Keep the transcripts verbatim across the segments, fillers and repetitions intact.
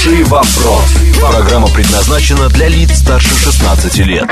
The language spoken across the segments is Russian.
Хороший вопрос. Программа предназначена для лиц старше шестнадцати лет.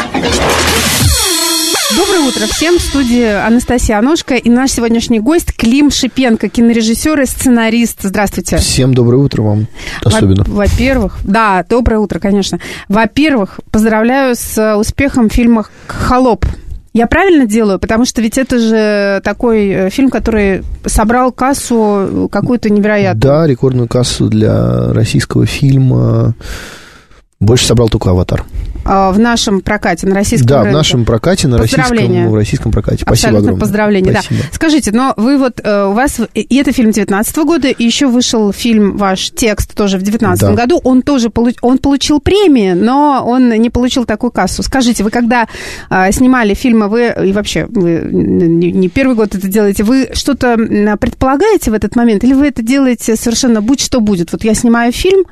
Доброе утро всем. В студии Анастасия Аношка и наш сегодняшний гость Клим Шипенко, кинорежиссер и сценарист. Здравствуйте. Всем доброе утро вам, особенно. Во- во-первых, да, доброе утро, конечно. Во-первых, поздравляю с успехом в фильмах «Холоп». Я правильно делаю? Потому что ведь это же такой фильм, который собрал кассу какую-то невероятную. Да, рекордную кассу для российского фильма. Больше собрал только «Аватар». В нашем прокате, на российском Да, рынке. в нашем прокате, на российском, в российском прокате. Спасибо Абсолютно огромное. Поздравления, Спасибо. да. Скажите, но вы вот, у вас, и это фильм девятнадцатого года, и еще вышел фильм ваш «Текст» тоже в девятнадцатом Да. году. Он тоже получ, он получил премии, но он не получил такую кассу. Скажите, вы когда а, снимали фильмы, вы, и вообще, вы не, не первый год это делаете, вы что-то предполагаете в этот момент, или вы это делаете совершенно будь что будет? Вот я снимаю фильм,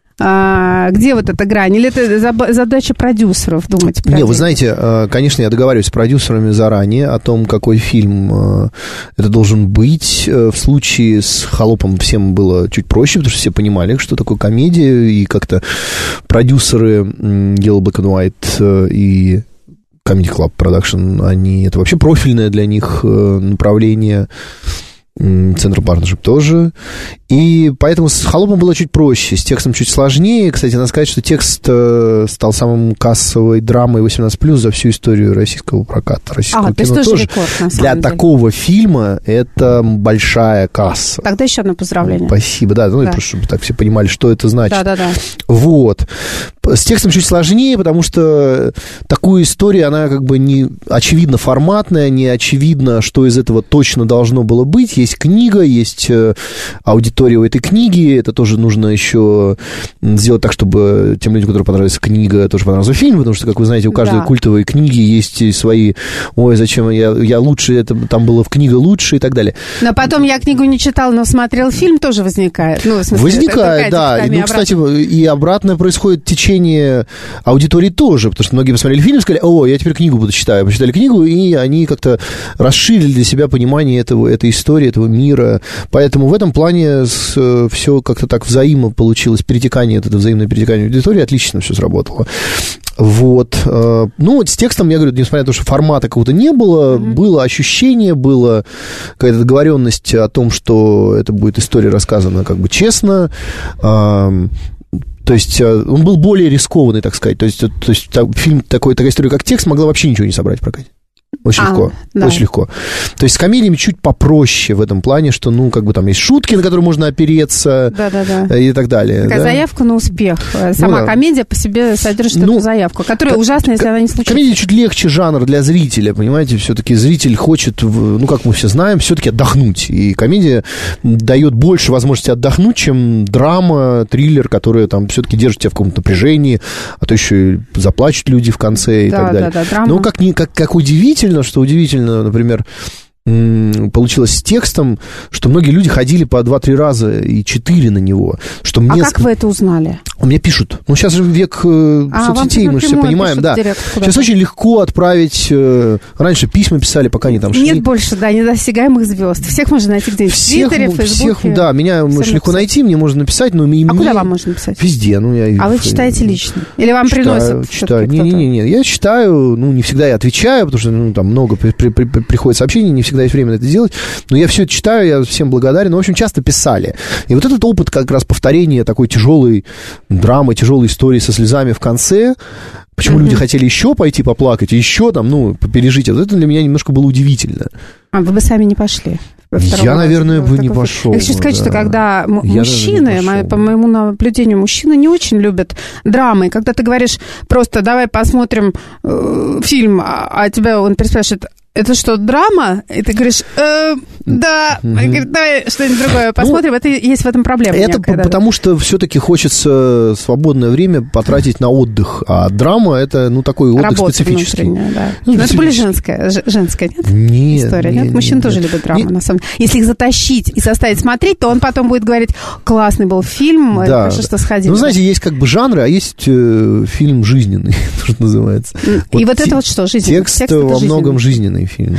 А, где вот эта грань? Или это задача продюсеров думать про Не, это? вы знаете, конечно, я договариваюсь с продюсерами заранее о том, какой фильм это должен быть. В случае с «Холопом» всем было чуть проще, потому что все понимали, что такое комедия, и как-то продюсеры Yellow Black and White и Comedy Club Production, они, это вообще профильное для них направление. Центр Partnership тоже. И поэтому с «Холопом» было чуть проще, с «Текстом» чуть сложнее. Кстати, надо сказать, что «Текст» стал самым кассовой драмой восемнадцать плюс за всю историю российского проката, российского а, кино. То есть тоже тоже. Рекорд, на самом Для деле. такого фильма это большая касса. Тогда еще одно поздравление. Спасибо, да, ну Да. и просто, чтобы так все понимали, что это значит. Да-да-да. Вот. С «Текстом» чуть сложнее, потому что такую историю, она как бы не очевидно форматная, не очевидно, что из этого точно должно было быть. Есть книга, есть аудитория у этой книги, это тоже нужно еще сделать так, чтобы тем людям, которым понравилась книга, тоже понравился фильм, потому что, как вы знаете, у каждой Да. культовой книги есть свои, ой, зачем я, я лучше, это там было в книга лучше и так далее. Но потом я книгу не читал, но смотрел фильм, тоже возникает. Ну, в смысле, Возникает, это да. И, ну, обратно. кстати, и обратное происходит течение аудитории тоже, потому что многие посмотрели фильм и сказали, о, я теперь книгу буду читать. Почитали книгу, и они как-то расширили для себя понимание этого, этой истории, этого мира. Поэтому в этом плане с, все как-то так взаимо получилось, перетекание, это взаимное перетекание аудитории, отлично все сработало. Вот. Ну, вот с «Текстом», я говорю, несмотря на то, что формата какого-то не было, mm-hmm. было ощущение, была какая-то договоренность о том, что это будет история рассказана как бы честно. То есть он был более рискованный, так сказать. То есть, то есть фильм, такой, такая история, как «Текст», могла вообще ничего не собрать в прокате. Очень а, легко, да. очень легко. То есть с комедиями чуть попроще в этом плане, что, ну, как бы там есть шутки, на которые можно опереться, да, да, да. и так далее. Такая да? заявка на успех. Сама ну, да. комедия по себе содержит ну, эту заявку, которая к- ужасна, если к- она не случится. Комедия чуть легче жанр для зрителя, понимаете, все-таки зритель хочет, ну, как мы все знаем, все-таки отдохнуть. И комедия дает больше возможности отдохнуть, чем драма, триллер, которые там все-таки держат тебя в каком-то напряжении, а то еще и заплачут люди в конце и да, так далее. Да, да, драма. Ну, как, не, как, как удивительно, что удивительно, например, получилось с «Текстом», что многие люди ходили по два-три раза и четыре на него. Что мне... А как вы это узнали? Мне пишут. Ну, сейчас же век э, а, соцсетей, мы же все понимаем. Да. Сейчас очень легко отправить... Э, раньше письма писали, пока они там шли. Нет больше, да, недосягаемых звезд. Всех можно найти где-нибудь. В Твиттере, в Фейсбуке. Всех, да, меня очень легко найти, мне можно написать. Но и а мне... куда вам можно написать? Везде. Ну, я... А вы читаете лично? Или вам читаю, приносят? Читаю. Не-не-не, я читаю, ну, не всегда я отвечаю, потому что ну, там много при, при, при, приходит сообщений, не всегда есть время это делать. Но я все это читаю, я всем благодарен. Но, в общем, часто писали. И вот этот опыт как раз повторения такой тяжелой драмы, тяжелой истории со слезами в конце, почему mm-hmm. люди хотели еще пойти поплакать, еще там, ну, пережить, вот это для меня немножко было удивительно. А вы бы сами не пошли? Я, наверное, бы не пошел. Я хочу сказать, да. что когда м- Я мужчины, мо- по моему наблюдению, мужчины не очень любят драмы. И когда ты говоришь просто давай посмотрим э, фильм, а, а тебя он переспрашивает, это что, драма? И ты говоришь, э, да, mm-hmm. говорит, давай что-нибудь другое посмотрим. Ну, это есть в этом проблема. Это некая, потому, да. что все-таки хочется свободное время потратить на отдых. А драма, это, ну, такой отдых работа специфический. Да. Ну, Но это более женская, женская, нет? Нет. История, нет? нет Мужчины нет, тоже нет. любят драму, нет. на самом деле. Если их затащить и заставить смотреть, то он потом будет говорить, классный был фильм, да. хорошо, что сходили. Ну, знаете, есть как бы жанры, а есть э, фильм жизненный, что называется. И вот, вот это вот что, жизненный? Текст, Текст во многом жизненный фильм, да.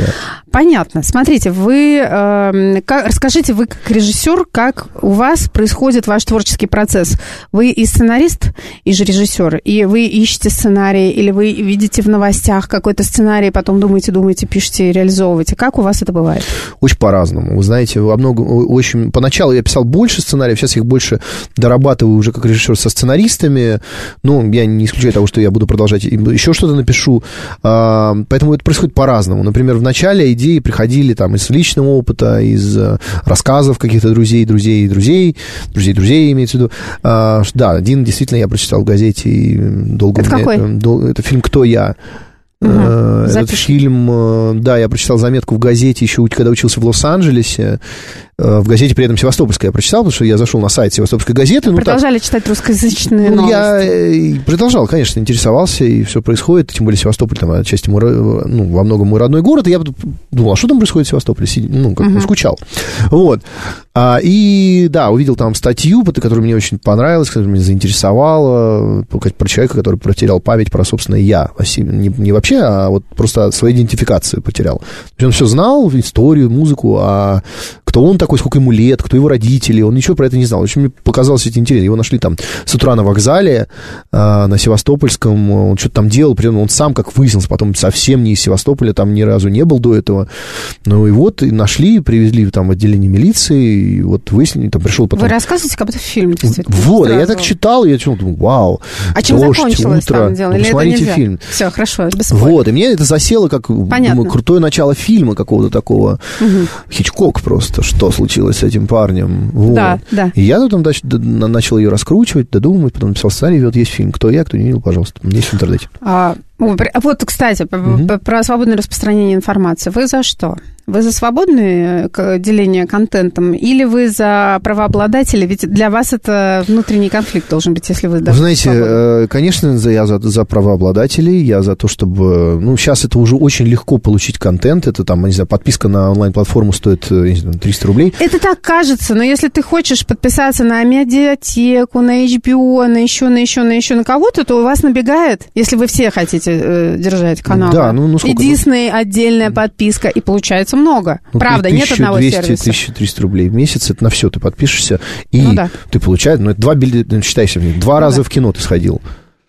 Понятно. Смотрите, вы э, как, расскажите, вы как режиссер, как у вас происходит ваш творческий процесс? Вы и сценарист, и же режиссер, и вы ищете сценарий, или вы видите в новостях какой-то сценарий, потом думаете, думаете, пишете, реализовываете. Как у вас это бывает? Очень по-разному. Вы знаете, во многом, очень... Поначалу я писал больше сценариев, сейчас их больше дорабатываю уже как режиссер со сценаристами. Ну, я не исключаю того, что я буду продолжать, еще что-то напишу. Поэтому это происходит по-разному. Например, в начале идеи приходили там из личного опыта, из рассказов каких-то друзей, друзей, друзей, друзей, друзей, имеется в виду. А, да, один действительно я прочитал в газете, и долго... Это какой? Это, это фильм «Кто я?». Угу, Этот запишем. Фильм, да, я прочитал заметку в газете еще, когда учился в Лос-Анджелесе. В газете при этом севастопольской я прочитал, потому что я зашел на сайт Севастопольской газеты. Продолжали ну, читать русскоязычные ну, новости? Я продолжал, конечно, интересовался, и все происходит. Тем более Севастополь, там, отчасти, мой, ну, во многом мой родной город. И я думал, а что там происходит в Севастополе? Ну, как-то uh-huh. скучал. Вот. А, и, да, увидел там статью, которая мне очень понравилась, которая меня заинтересовала, про человека, который потерял память про собственное «я». Не, не вообще, а вот просто свою идентификацию потерял. Он все знал, историю, музыку, а кто он такой, сколько ему лет, кто его родители, он ничего про это не знал. Очень мне показалось это интересно. Его нашли там с утра на вокзале, а, на Севастопольском, он что-то там делал, при этом он сам, как выяснилось, потом совсем не из Севастополя, там ни разу не был до этого. Ну и вот, и нашли, привезли там в отделение милиции, и вот выяснили, там пришел потом... Вы рассказываете, как будто фильм, действительно. Вот, сразу. Я так читал, и я думал, вау, а чем дождь, закончилось утро, там дело? ну, Или посмотрите это фильм. Все, хорошо, без спойлеров. Вот, и мне это засело как, думаю, крутое начало фильма какого-то такого. Угу. Хичкок просто, что случилось с этим парнем. Вот. Да, да. И я потом начал ее раскручивать, додумывать, потом написал сценарий, вот есть фильм «Кто я?», кто не видел, пожалуйста, есть в интернете. А, вот, кстати, угу. про свободное распространение информации. Вы за что? Вы за свободное деление контентом или вы за правообладателей? Ведь для вас это внутренний конфликт должен быть, если вы... Вы знаете, свободны. Конечно, я за, за правообладателей, я за то, чтобы... Ну, сейчас это уже очень легко получить контент. Это там, не знаю, подписка на онлайн-платформу стоит, не знаю, триста рублей. Это так кажется, но если ты хочешь подписаться на медиатеку, на эйч би о, на еще, на еще, на еще, на кого-то, то у вас набегает, если вы все хотите э, держать канал. Да, ну, ну сколько? И Disney отдельная подписка, и получается много. Ну, правда, нет одного сервиса. тысяча триста рублей в месяц, это на все ты подпишешься, и ну, да. ты получаешь, ну, это два билета, считай себе, два ну, раза да. в кино ты сходил.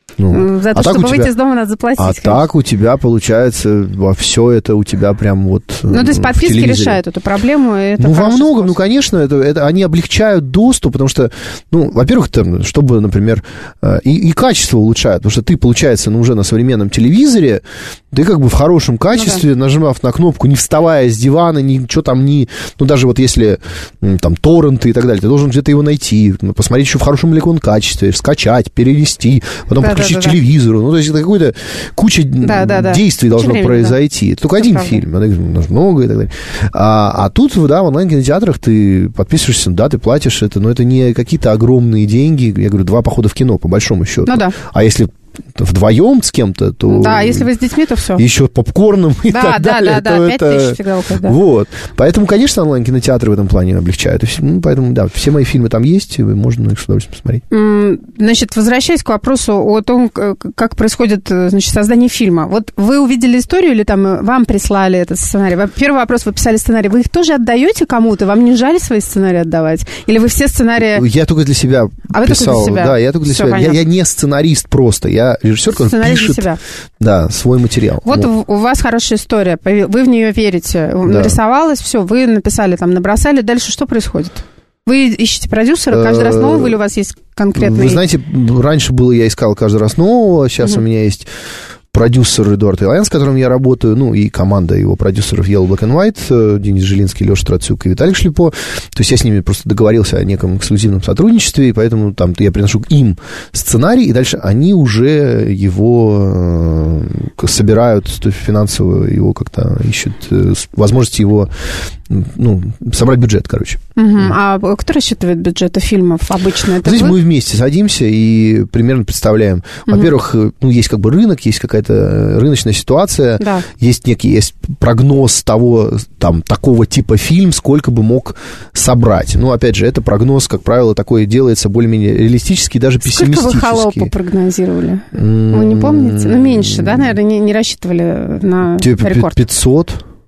Ну, за то, а чтобы тебя, выйти из дома, надо заплатить. А конечно. Так у тебя, получается, во все это у тебя прям вот ну, то есть подписки решают эту проблему, и это ну, во многом, способ. Ну, конечно, это, это, они облегчают доступ, потому что, ну, во-первых, это, чтобы, например, и, и качество улучшают, потому что ты, получается, ну, уже на современном телевизоре, ты как бы в хорошем качестве, ну, да. нажимав на кнопку, не вставая с дивана, ничего там не... Ну, даже вот если там торренты и так далее, ты должен где-то его найти, посмотреть еще в хорошем ли он качестве, скачать, перевести, потом да, подключить да, да, к телевизору. Ну, то есть это какая-то куча да, да, да. действий куча должно времени, произойти. Да. Это только это один правда. Фильм, а много и так далее. А, а тут, да, в онлайн-кинотеатрах ты подписываешься, да, ты платишь это, но это не какие-то огромные деньги. Я говорю, два похода в кино, по большому счету. Ну, да. А если вдвоем с кем-то, то... Да, если вы с детьми, то все. Еще попкорном и да, так да, далее. Да, да, да, пять тысяч всегда уходит, да. Вот. Поэтому, конечно, онлайн-кинотеатры в этом плане облегчают. Ну, поэтому, да, все мои фильмы там есть, и можно их с удовольствием посмотреть. Значит, возвращаясь к вопросу о том, как происходит, значит, создание фильма. Вот вы увидели историю или там вам прислали этот сценарий? Первый вопрос, вы писали сценарий. Вы их тоже отдаете кому-то? Вам не жаль свои сценарии отдавать? Или вы все сценарии... Я только для себя а писал. Вы только для себя? Да, я только для Все себя. Я, я не сценарист просто, я режиссер, который пишет себя. Да, свой материал. Вот ну. у вас хорошая история, вы в нее верите, да. нарисовалась, все, вы написали, там, набросали, дальше что происходит? Вы ищете продюсера каждый раз нового, или у вас есть конкретный... Вы знаете, раньше было, я искал каждый раз нового, сейчас угу. у меня есть... продюсер Эдуард Илаян, с которым я работаю, ну, и команда его продюсеров Yellow, Black and White, Денис Жилинский, Леша Трацюк и Виталий Шлепо. То есть я с ними просто договорился о неком эксклюзивном сотрудничестве, и поэтому там я приношу им сценарий, и дальше они уже его собирают, то есть финансово его как-то ищут, возможности его, ну, собрать бюджет, короче. Угу. А кто рассчитывает бюджеты фильмов обычно? Это Здесь вы? мы вместе садимся и примерно представляем. Угу. Во-первых, ну, есть как бы рынок, есть какая-то рыночная ситуация, да. есть некий есть прогноз того, там, такого типа фильм, сколько бы мог собрать. Ну, опять же, это прогноз, как правило, такой делается более-менее реалистический, даже пессимистический. Сколько вы «Холопа» прогнозировали? Mm-hmm. Вы не помните? Ну, меньше, да, наверное, не, не рассчитывали на типа рекорд? пятьсот.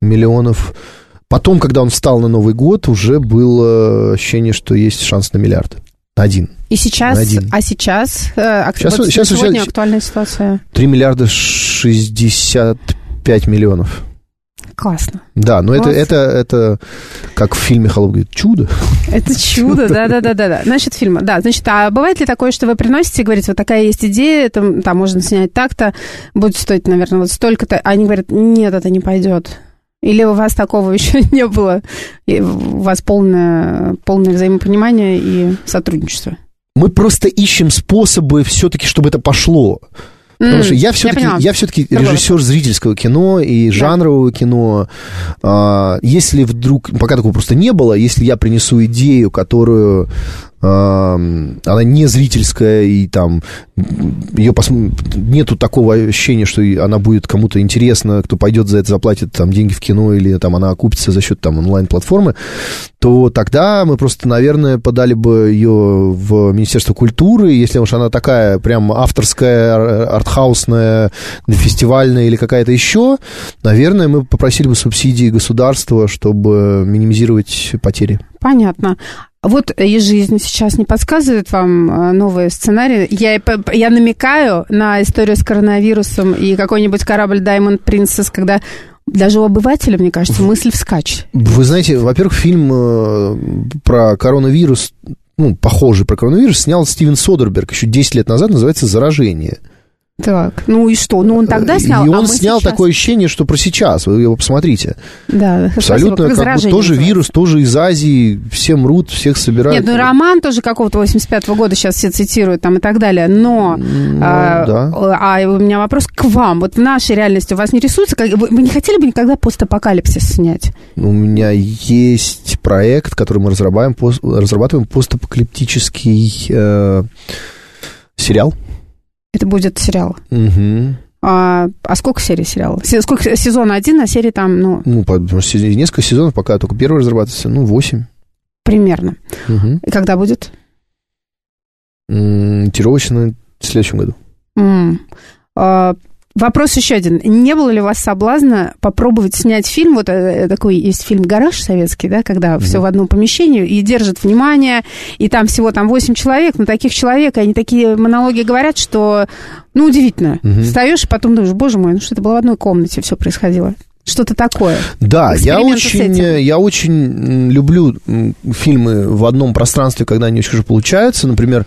миллионов. Потом, когда он встал на Новый год, уже было ощущение, что есть шанс на миллиард. Один. И сейчас, один. а сейчас, э, сейчас, вот сейчас сегодня сейчас актуальная ситуация? три миллиарда шестьдесят пять миллионов. Классно. Да, но это, это, это, как в фильме «Холоп» говорит, чудо. Это чудо, да-да-да-да. Значит, фильм, да. Значит, а бывает ли такое, что вы приносите и говорите, вот такая есть идея, там, там можно снять так-то, будет стоить, наверное, вот столько-то, а они говорят, нет, это не пойдет. Или у вас такого еще не было? И у вас полное, полное взаимопонимание и сотрудничество? Мы просто ищем способы все-таки, чтобы это пошло. Потому mm, что я все-таки, я я все-таки режиссер зрительского кино и жанрового да. кино. А, если вдруг, пока такого просто не было, если я принесу идею, которую а, она не зрительская, и там ее пос... нету такого ощущения, что она будет кому-то интересна, кто пойдет за это, заплатит там деньги в кино, или там она окупится за счет там онлайн-платформы, то тогда мы просто, наверное, подали бы ее в Министерство культуры, если уж она такая прям авторская, артхаусная, фестивальная или какая-то еще, наверное, мы попросили бы субсидии государства, чтобы минимизировать потери. Понятно. Вот и жизнь сейчас не подсказывает вам новые сценарии. Я, я намекаю на историю с коронавирусом и какой-нибудь корабль Diamond Princess, когда даже у обывателя, мне кажется, мысль вскачь. Вы знаете, во-первых, фильм про коронавирус, ну, похожий про коронавирус, снял Стивен Содерберг еще десять лет назад, называется «Заражение». Так, ну и что? Ну, он тогда снял, И он а мы снял сейчас... такое ощущение, что про сейчас, вы его посмотрите. Да, абсолютно, спасибо, как бы тоже вирус, тоже из Азии, все мрут, всех собирают. Нет, ну роман тоже какого-то восемьдесят пятого года сейчас все цитируют там и так далее, но... Ну, а, да. а у меня вопрос к вам. Вот в нашей реальности у вас не рисуется? Как... Вы не хотели бы никогда постапокалипсис снять? У меня есть проект, который мы разрабатываем, пост, разрабатываем постапокалиптический э, сериал. Это будет сериал. Угу. А, а сколько серий сериала? Сколько сезон один, а серии там, ну... Ну, потому что несколько сезонов, пока только первый разрабатывается, ну, восемь. Примерно. Угу. И когда будет? Тировочно в следующем году. Mm. А, вопрос еще один. Не было ли у вас соблазна попробовать снять фильм, вот такой есть фильм «Гараж» советский, да, когда mm-hmm. все в одном помещении, и держит внимание, и там всего там восемь человек, но таких человек, и они такие монологи говорят, что, ну, удивительно. Mm-hmm. Встаешь, и потом думаешь, боже мой, ну что это было в одной комнате, все происходило. Что-то такое. Да, я очень, я очень люблю фильмы в одном пространстве, когда они очень хорошо получаются. Например,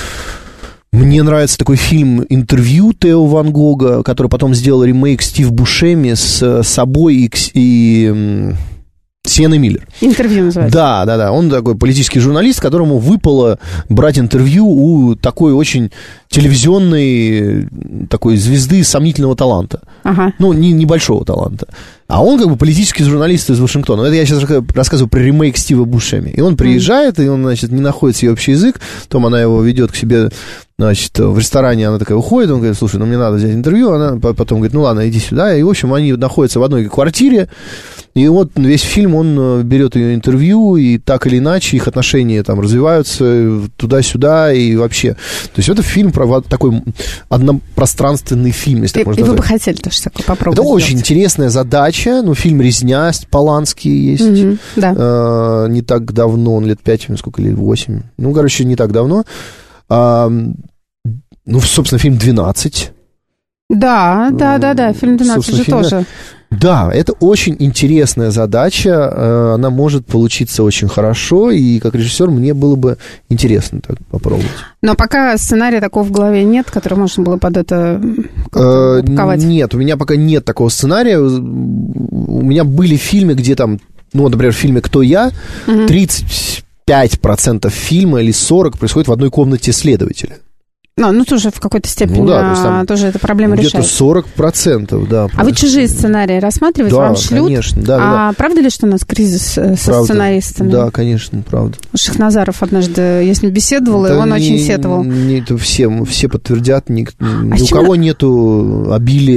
мне нравится такой фильм «Интервью» Тео Ван Гога, который потом сделал ремейк Стив Бушеми с собой и, и Сиенной Миллер. «Интервью» называется. Да, да, да. Он такой политический журналист, которому выпало брать интервью у такой очень телевизионной такой звезды сомнительного таланта. Ага. Ну, не, небольшого таланта. А он как бы политический журналист из Вашингтона. Это я сейчас рассказываю про ремейк Стива Бушеми. И он приезжает, mm. и он, значит, не находит себе общий язык. Потом она его ведет к себе, значит, в ресторане, она такая уходит, он говорит, слушай, ну мне надо взять интервью. Она потом говорит, ну ладно, иди сюда. И, в общем, они находятся в одной квартире. И вот весь фильм, он берет ее интервью, и так или иначе их отношения там развиваются туда-сюда, и вообще. То есть это фильм про такой однопространственный фильм, если и, так можно и назвать. вы бы хотели тоже такое попробовать? Это сделать. очень интересная задача. Ну, фильм «Резня» Поланский есть. Mm-hmm, да. а, не так давно, он лет пять, сколько, или восемь. Ну, короче, не так давно. А, ну, собственно, фильм «двенадцать». Да, да, да, да, фильм «двенадцать» же фильм, тоже. Да, это очень интересная задача, она может получиться очень хорошо, и как режиссер мне было бы интересно так попробовать. Но пока сценария такого в голове нет, который можно было под это упаковать? Нет, у меня пока нет такого сценария. У меня были фильмы, где там, ну, вот, например, в фильме «Кто я?» тридцать пять процентов фильма или сорок процентов происходит в одной комнате следователя. Ну, ну, тоже в какой-то степени, ну, да, то есть там тоже эта проблема где-то решается. сорок процентов, да. А вы чужие сценарии рассматриваете? Да, вам шлют? Конечно, да, а да. правда ли, что у нас кризис со правда. сценаристами? Да, конечно, правда. Шахназаров однажды я с ним беседовала, это и он не, очень сетовал. Не, это все, все подтвердят, ни, а ни у кого нету обилия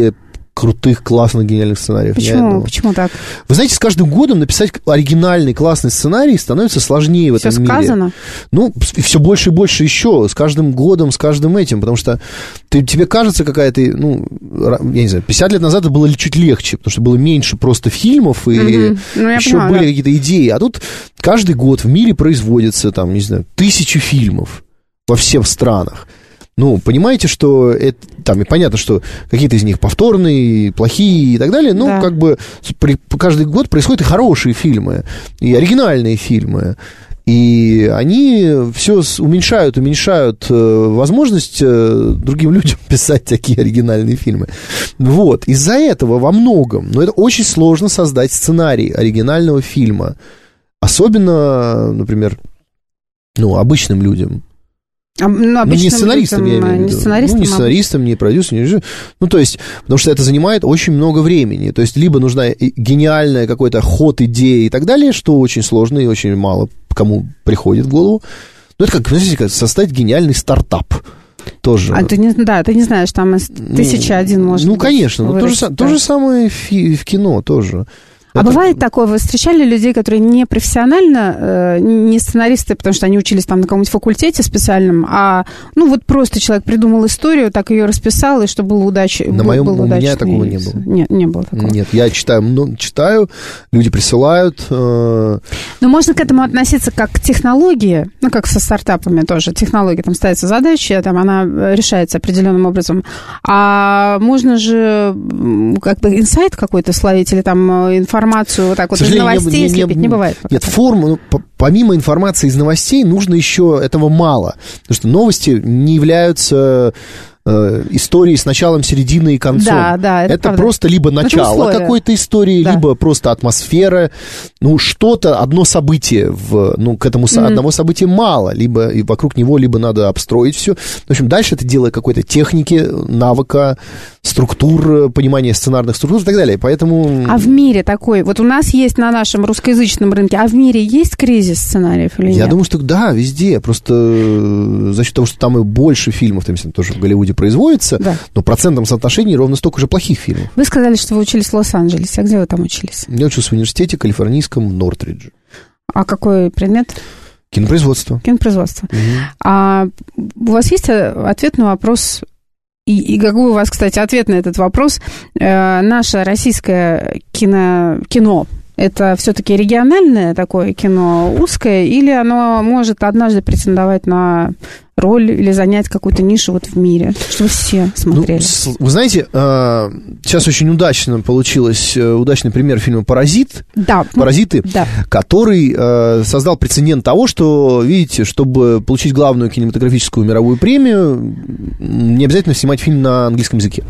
крутых, классных, гениальных сценариев. Почему? Почему так? Вы знаете, с каждым годом написать оригинальный, классный сценарий становится сложнее в Всё этом сказано? мире. Ну, все больше и больше еще, с каждым годом, с каждым этим, потому что ты, тебе кажется какая-то, ну, я не знаю, пятьдесят лет назад это было чуть легче, потому что было меньше просто фильмов, и mm-hmm. ну, еще понимаю, были да. какие-то идеи. А тут каждый год в мире производится, там, не знаю, тысячи фильмов во всех странах. Ну, понимаете, что это, там, и понятно, что какие-то из них повторные, плохие и так далее, но да. как бы при, каждый год происходят и хорошие фильмы, и оригинальные фильмы, и они все уменьшают, уменьшают э, возможность э, другим людям писать такие оригинальные фильмы. Вот, из-за этого во многом, но это очень сложно создать сценарий оригинального фильма, особенно, например, ну, обычным людям. А, ну, ну, не сценаристам, я имею в виду. Не сценаристам, ну, не сценаристам, не продюсерам, не режиссерам. Ну, то есть, потому что это занимает очень много времени. То есть, либо нужна гениальная какой-то ход идеи и так далее, что очень сложно и очень мало кому приходит в голову. Ну, это как, знаете, как создать гениальный стартап. Тоже. А ты не, да, ты не знаешь, там тысяча один может Ну, быть, конечно. Ну, то, же, да. то же самое в, в кино тоже. А это... бывает такое, вы встречали людей, которые не профессионально, э, не сценаристы, потому что они учились там на каком-нибудь факультете специальном, а, ну, вот просто человек придумал историю, так ее расписал, и что было удачей. На был, моем, был у меня такого не было. Нет, не было такого. Нет, я читаю, ну, читаю, люди присылают. Э... Но можно к этому относиться как к технологии, ну, как со стартапами тоже. Технология, там ставится задача, там она решается определенным образом. А можно же как бы инсайт какой-то словить или там информацию, информацию вот так вот из новостей не, слепить не, не бывает. Нет, форму, ну, по, помимо информации из новостей, нужно еще этого мало. Потому что новости не являются э, историей с началом, серединой и концом. Да, да, это, это просто либо начало какой-то истории, да. либо просто атмосфера, ну, что-то, одно событие, в, ну, к этому mm-hmm. одного события мало, либо и вокруг него либо надо обстроить все. В общем, дальше это дело какой-то техники, навыка, структур, понимания сценарных структур и так далее. Поэтому... А в мире такой, вот у нас есть на нашем русскоязычном рынке, а в мире есть кризис сценариев или Я нет? Я думаю, что да, везде. Просто за счет того, что там и больше фильмов, там, тоже в Голливуде производится, да. но в процентном соотношении ровно столько же плохих фильмов. Вы сказали, что вы учились в Лос-Анджелесе. А где вы там учились? Я учился в университете калифорнийском Нортридже. А какой предмет? Кинопроизводство. Кинопроизводство. Угу. А у вас есть ответ на вопрос... И, и какой у вас, кстати, ответ на этот вопрос? Э, наше российское кино, кино это все-таки региональное такое кино, узкое, или оно может однажды претендовать на роль или занять какую-то нишу вот в мире, чтобы все смотрели? Ну, вы знаете, сейчас очень удачно получилось, удачный пример фильма «Паразит», да. «Паразиты», да. который создал прецедент того, что, видите, чтобы получить главную кинематографическую мировую премию, не обязательно снимать фильм на английском языке.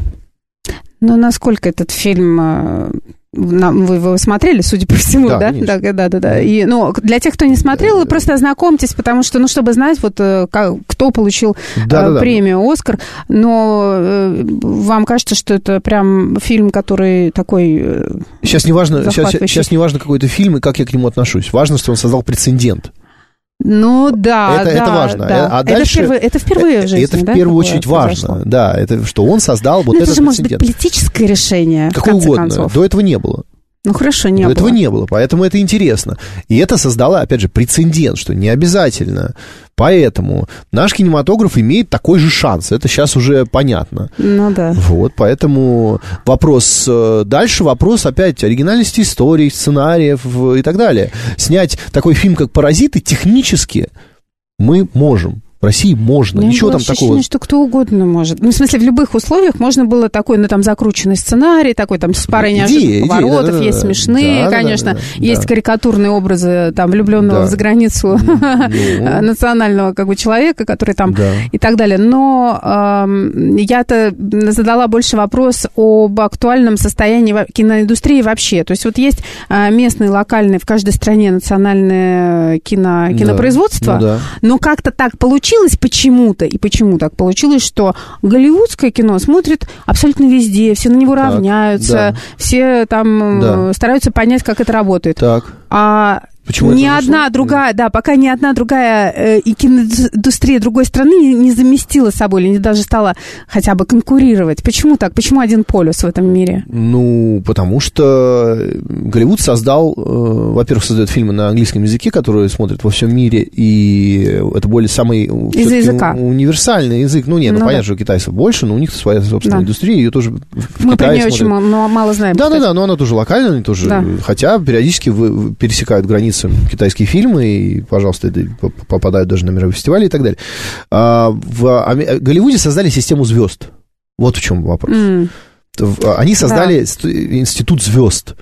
Но насколько этот фильм... Вы его смотрели, судя по всему, да? Да, да, да, да, да. И, ну, для тех, кто не смотрел, вы просто ознакомьтесь, потому что, ну, чтобы знать, вот, как, кто получил да, э, да, премию да. «Оскар», но э, вам кажется, что это прям фильм, который такой... Э, сейчас не важно, сейчас, сейчас не важно какой-то фильм и как я к нему отношусь. Важно, что он создал прецедент. Ну, да, это, да. Это важно. Да. А дальше, это, впервые, это впервые в жизни, Это в да, первую очередь важно, произошло? Да, это, что он создал вот ну, этот это же прецедент. может быть политическое решение, Какое в конце угодно. концов. До этого не было. Ну, хорошо, не До было. этого не было, поэтому это интересно. И это создало, опять же, прецедент, что не обязательно. Поэтому наш кинематограф имеет такой же шанс. Это сейчас уже понятно. Ну, да. Вот, поэтому вопрос... Дальше вопрос опять оригинальности истории, сценариев и так далее. Снять такой фильм, как «Паразиты», технически мы можем. В России можно, Мне ничего было там ощущение, такого. Что кто угодно может. Ну, в смысле, в любых условиях можно было такой, ну, там, закрученный сценарий, такой, там, с парой неожиданных поворотов, да, есть да, смешные, да, конечно, да, да, есть да. карикатурные образы, там, влюбленного да. за границу ну. национального, как бы, человека, который там, да. и так далее. Но э, я-то задала больше вопрос об актуальном состоянии киноиндустрии вообще. То есть вот есть местные, локальные, в каждой стране национальное кино, кинопроизводство, да. Ну, да. но как-то так получилось, почему-то, и почему так получилось, что голливудское кино смотрит абсолютно везде, все на него так, равняются, да. все там да. стараются понять, как это работает. Так. А Почему ни это одна другая, да, пока ни одна другая э, и киноиндустрия другой страны не, не заместила собой, или не даже стала хотя бы конкурировать. Почему так? Почему один полюс в этом мире? Ну, потому что Голливуд создал, э, во-первых, создает фильмы на английском языке, которые смотрят во всем мире, и это более самый из-за языка. Универсальный язык. Ну, нет, ну, ну понятно, да. что у китайцев больше, но у них своя собственная да. индустрия, ее тоже в Мы Китае про нее смотрят. очень мало, мало знаем. Да-да-да, но она тоже локальная, они тоже, да. хотя периодически вы, пересекают границы китайские фильмы, и, пожалуйста, попадают даже на мировые фестивали и так далее. А в Голливуде создали систему звезд. Вот в чем вопрос. Mm. Они создали да. институт звезд,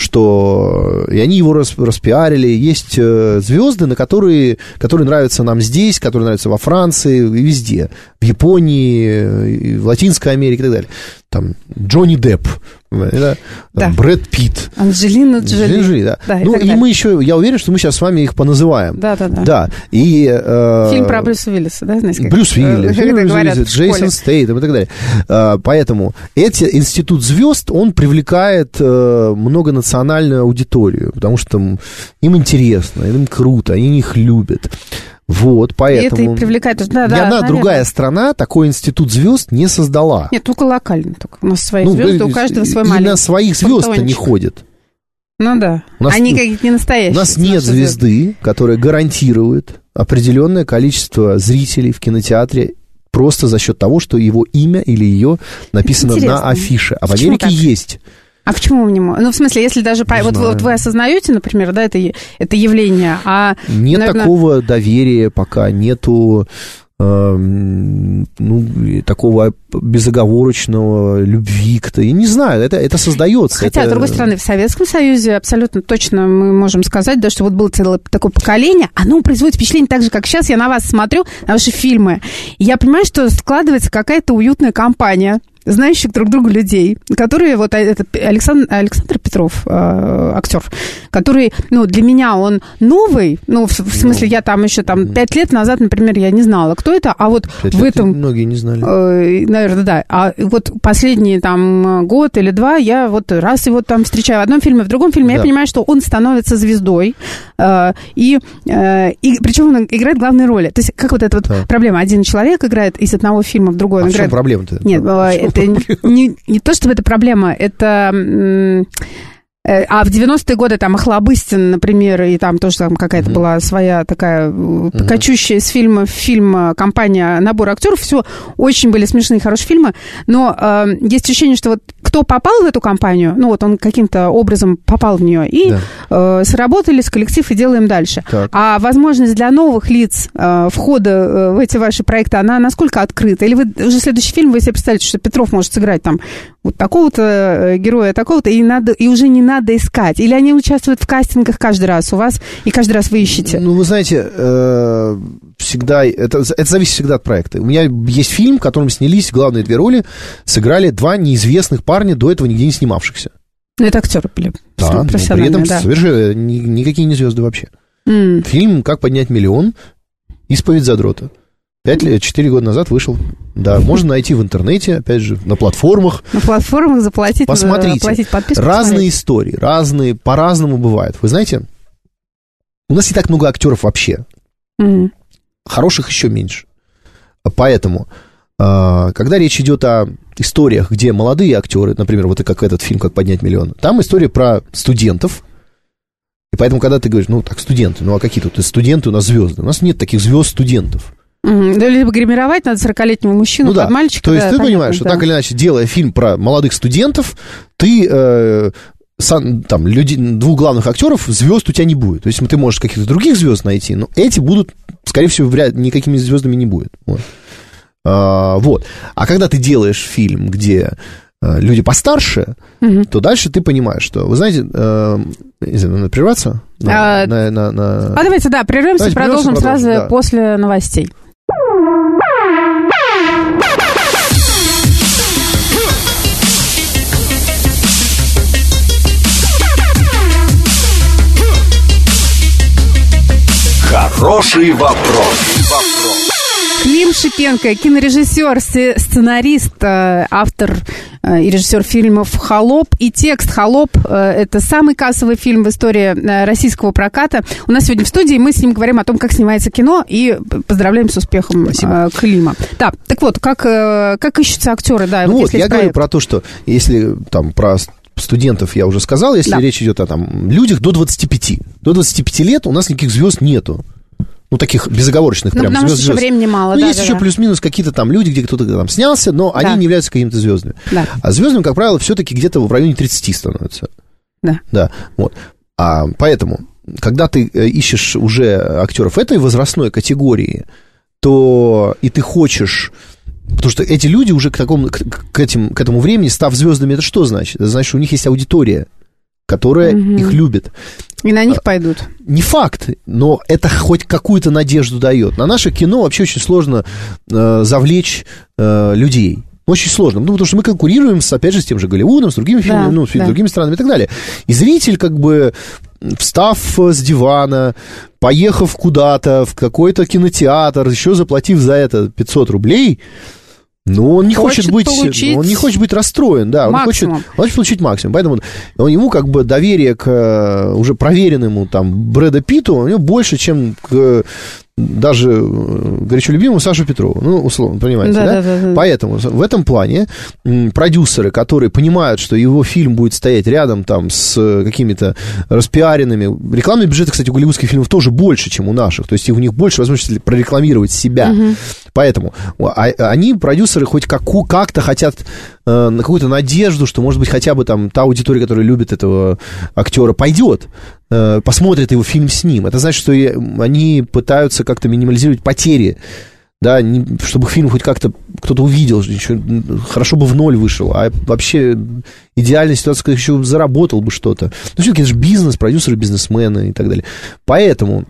что и они его распиарили. Есть звезды, на которые, которые нравятся нам здесь, которые нравятся во Франции и везде. В Японии, в Латинской Америке и так далее. Там Джонни Депп, да? Да. Брэд Питт. Анджелина Джоли. Джоли, да. Да, ну, и, и мы еще, я уверен, что мы сейчас с вами их поназываем. Да, да, да. Да. И, э, фильм про Брюса Уиллиса, да, знаете, как? Брюс Уиллис, э, Брюс говорят Уиллис, Джейсон Стейтем и так далее. Э, поэтому эти, институт звезд, он привлекает э, многонациональную аудиторию, потому что им интересно, им круто, они их любят. Вот, поэтому... И это и привлекает... Да, ни да, одна наверное. другая страна такой институт звезд не создала. Нет, только локально. Только. У нас свои ну, звезды, у каждого свой маленький. И на своих звезд-то не ходят. Ну да, нас, они какие-то не настоящие. У нас нет звезды, звезды, которая гарантирует определенное количество зрителей в кинотеатре просто за счет того, что его имя или ее написано Интересно. на афише. А в Америке так? есть... А почему вы не можете? Ну, в смысле, если даже... По... Вот, вот вы осознаете, например, да, это, это явление, а... Нет наверное... такого доверия пока, нету э, ну, такого безоговорочного любви к... Я не знаю, это, это создается. Хотя, это... с другой стороны, в Советском Союзе абсолютно точно мы можем сказать, да, что вот было целое такое поколение, оно производит впечатление так же, как сейчас. Я на вас смотрю, на ваши фильмы, и я понимаю, что складывается какая-то уютная компания знающих друг друга людей, которые, вот этот Александр, Александр Петров, э, актер, который, ну, для меня он новый, ну, в, в смысле, я там еще там пять лет назад, например, я не знала, кто это, а вот в этом... Многие не знали. Э, наверное, да. А вот последний там год или два я вот раз его там встречаю в одном фильме, в другом фильме, да. я понимаю, что он становится звездой, э, и, э, и причем он играет главные роли. То есть, как вот эта вот да. проблема, один человек играет из одного фильма в другой. А он в играет... чем проблема-то? Нет, это не, не то, чтобы это проблема, это... А в девяностые годы там Охлобыстин, например, и там тоже там какая-то mm-hmm. была своя такая mm-hmm. качущая из фильма в фильм компания набор актеров, все очень были смешные, хорошие фильмы, но э, есть ощущение, что вот кто попал в эту компанию, ну вот он каким-то образом попал в нее, и да. э, сработались, коллектив, и делаем дальше. Так. А возможность для новых лиц э, входа э, в эти ваши проекты, она насколько открыта? Или вы уже следующий фильм, вы себе представляете, что Петров может сыграть там вот такого-то героя, такого-то, и, надо, и уже не надо искать? Или они участвуют в кастингах каждый раз у вас, и каждый раз вы ищете? Ну, вы знаете, э, всегда... Это, это зависит всегда от проекта. У меня есть фильм, в котором снялись главные две роли, сыграли два неизвестных парня, до этого нигде не снимавшихся. Ну, это актеры были. Да, но при этом да. совершенно ни, никакие не звезды вообще. Mm. Фильм «Как поднять миллион», «Исповедь задрота». Пять лет, четыре года назад вышел. Да, можно найти в интернете, опять же, на платформах. На платформах заплатить, посмотрите, заплатить подписку. Разные посмотреть. истории, разные, по-разному бывают. Вы знаете, у нас не так много актеров вообще. Mm. Хороших еще меньше. Поэтому, когда речь идет о историях, где молодые актеры, например, вот как этот фильм «Как поднять миллион», там история про студентов. И поэтому, когда ты говоришь, ну, так, студенты, ну, а какие тут студенты у нас звезды? У нас нет таких звезд-студентов. Mm-hmm. Да, либо гримировать надо сорокалетнего мущину, ну, под да. мальчика. То есть да, ты понятно, понимаешь, что да. так или иначе, делая фильм про молодых студентов, ты... Э, сам, там, люди, двух главных актеров, звезд у тебя не будет. То есть ты можешь каких-то других звезд найти, но эти будут, скорее всего, вряд ли никакими звездами не будет. Вот. А, вот. А когда ты делаешь фильм, где а, люди постарше, угу. то дальше ты понимаешь, что, вы знаете, а, не знаю, надо прерваться? На, а, на, на, на... а давайте, да, прервемся, давайте, продолжим, продолжим сразу да. после новостей. Хороший вопрос. Клим Шипенко, кинорежиссер, сценарист, автор и режиссер фильмов «Холоп». И текст «Холоп» — это самый кассовый фильм в истории российского проката. У нас сегодня в студии, мы с ним говорим о том, как снимается кино, и поздравляем с успехом Спасибо. Клима. Да, так вот, как, как ищутся актеры? Да, ну вот, вот, я проект. говорю про то, что если там про студентов я уже сказал, если да. речь идет о там, людях до двадцати пяти. До двадцати пяти лет у нас никаких звезд нету. Ну, таких безоговорочных ну, прям потому звезд. Что еще времени мало, ну, да, есть да, еще да. плюс-минус какие-то там люди, где кто-то там снялся, но да. они не являются какими-то звездами. Да. А звездами, как правило, все-таки где-то в районе тридцати становятся. Да. Да, вот. А, поэтому, когда ты ищешь уже актеров этой возрастной категории, то и ты хочешь... Потому что эти люди уже к, такому, к, к, этим, к этому времени, став звездами, это что значит? Это значит, что у них есть аудитория, которая угу. их любит. И на них а, пойдут. Не факт, но это хоть какую-то надежду дает. На наше кино вообще очень сложно э, завлечь э, людей. Очень сложно. Ну, потому что мы конкурируем, с, опять же, с тем же Голливудом, с другими фильмами, да, ну, с да. другими странами и так далее. И зритель, как бы, встав с дивана, поехав куда-то в какой-то кинотеатр, еще заплатив за это пятьсот рублей... Ну, он не хочет, хочет быть, он не хочет быть расстроен, да, он хочет, он хочет получить максимум, поэтому он, ему как бы доверие к уже проверенному там Брэда Питту у него больше, чем к даже горячо любимому Сашу Петрову, ну, условно, понимаете, да? да? да, да. Поэтому в этом плане продюсеры, которые понимают, что его фильм будет стоять рядом там с какими-то распиаренными... Рекламные бюджеты, кстати, у голливудских фильмов тоже больше, чем у наших, то есть у них больше возможности прорекламировать себя. Угу. Поэтому они, продюсеры, хоть как- как-то хотят э, на какую-то надежду, что, может быть, хотя бы там та аудитория, которая любит этого актера, пойдет, э, посмотрит его фильм с ним. Это значит, что они пытаются как-то минимализировать потери, да, не, чтобы фильм хоть как-то кто-то увидел, еще, хорошо бы в ноль вышел, а вообще идеальная ситуация, когда еще заработал бы что-то. Ну, все-таки это же бизнес, продюсеры, бизнесмены и так далее. Поэтому...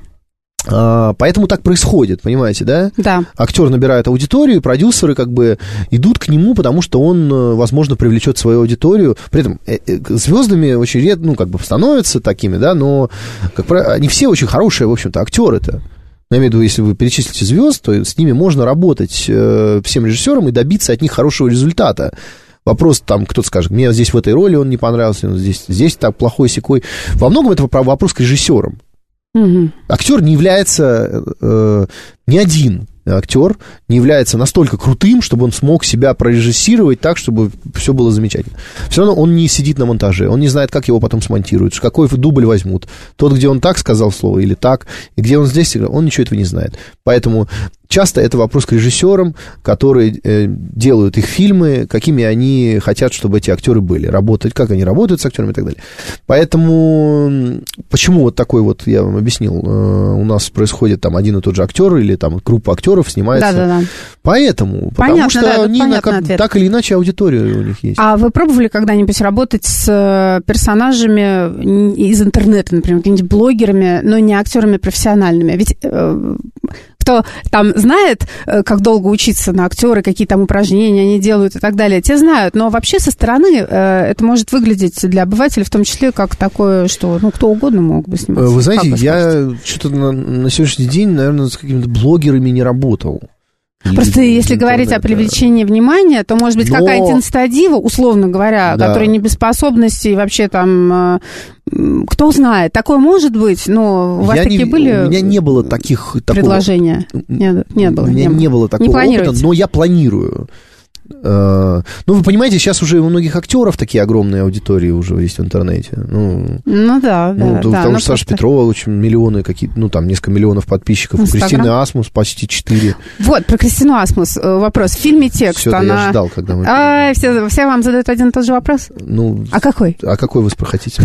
Поэтому так происходит, понимаете, да? Да. Актер набирает аудиторию, продюсеры как бы идут к нему, потому что он, возможно, привлечет свою аудиторию. При этом звездами очень редко, ну, как бы становятся такими, да, но как правило, они все очень хорошие, в общем-то, актеры-то. Я имею в виду, если вы перечислите звезд, то с ними можно работать э, всем режиссерам и добиться от них хорошего результата. Вопрос, там, кто-то скажет, мне здесь в этой роли он не понравился, здесь, здесь так плохой-сякой. Во многом это вопрос к режиссерам. Угу. Актер не является, э, ни один актер не является настолько крутым, чтобы он смог себя прорежиссировать так, чтобы все было замечательно. Все равно он не сидит на монтаже, он не знает, как его потом смонтируют, какой дубль возьмут. Тот, где он так сказал слово или так, и где он здесь сыграл, он ничего этого не знает. Поэтому часто это вопрос к режиссерам, которые э, делают их фильмы, какими они хотят, чтобы эти актеры были, работать, как они работают с актерами и так далее. Поэтому почему вот такой вот, я вам объяснил, э, у нас происходит там один и тот же актер или там группа актеров снимается. Да, да, да. Поэтому, понятно, потому что да, они на, как, так или иначе аудитория у них есть. А вы пробовали когда-нибудь работать с персонажами из интернета, например, какими-нибудь блогерами, но не актерами профессиональными? Ведь э, кто там знает, как долго учиться на актера, какие там упражнения они делают и так далее, те знают. Но вообще со стороны э, это может выглядеть для обывателя в том числе как такое, что ну, кто угодно мог бы сниматься. Вы знаете, я что-то на, на сегодняшний день, наверное, с какими-то блогерами не работал. Просто Или если говорить о привлечении внимания, то, может быть, Но... какая-нибудь инстадива, условно говоря, да. которая не без способностей, вообще там, кто знает, такое может быть, но у вас я такие не, были у меня не было таких... предложения? Такого, нет, не было. У меня не, не было такого опыта, но я планирую. Ну, вы понимаете, сейчас уже у многих актеров такие огромные аудитории уже есть в интернете. Ну, ну да, да. Ну, да потому ну, что Саша Петрова очень миллионы какие-то, ну, там, несколько миллионов подписчиков. Инстаграм. У Кристины Асмус почти четыре. Вот, про Кристину Асмус вопрос. В фильме текст, Всё-то она... я ждал, когда мы... А, все, все вам задают один и тот же вопрос? Ну... А какой? А какой вы хотите?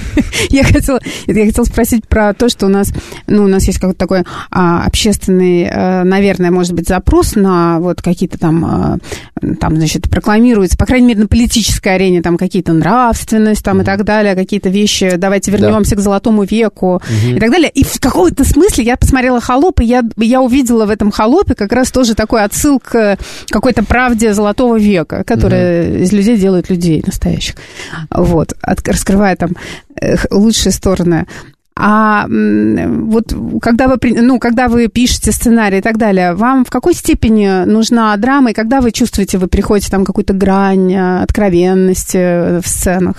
Я хотела, я хотела спросить про то, что у нас, ну, у нас есть какой-то такой а, общественный, а, наверное, может быть, запрос на вот какие-то там, а, там, значит, рекламируется, по крайней мере, на политической арене, там, какие-то нравственность, там, mm-hmm. и так далее, какие-то вещи, давайте вернемся да. к Золотому веку, mm-hmm. и так далее. И в каком-то смысле я посмотрела «Холоп», и я, я увидела в этом «Холопе» как раз тоже такой отсыл к какой-то правде Золотого века, которая mm-hmm. из людей делает людей настоящих. Вот, от, раскрывая там лучшие стороны. А вот когда вы, ну, когда вы пишете сценарий и так далее, вам в какой степени нужна драма, и когда вы чувствуете, вы приходите там какую-то грань откровенности в сценах?